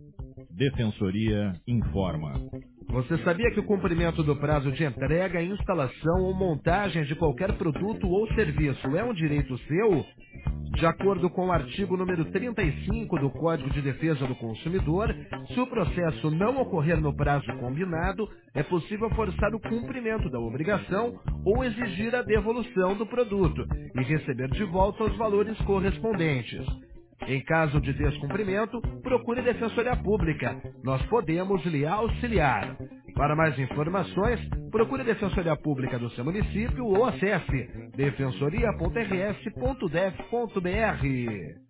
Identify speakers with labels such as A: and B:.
A: Defensoria informa.
B: Você sabia que o cumprimento do prazo de entrega, instalação ou montagem de qualquer produto ou serviço é um direito seu? De acordo com o artigo número 35 do Código de Defesa do Consumidor, se o processo não ocorrer no prazo combinado, é possível forçar o cumprimento da obrigação ou exigir a devolução do produto e receber de volta os valores correspondentes. Em caso de descumprimento, procure Defensoria Pública. Nós podemos lhe auxiliar. Para mais informações, procure a Defensoria Pública do seu município ou acesse defensoria.rs.def.br.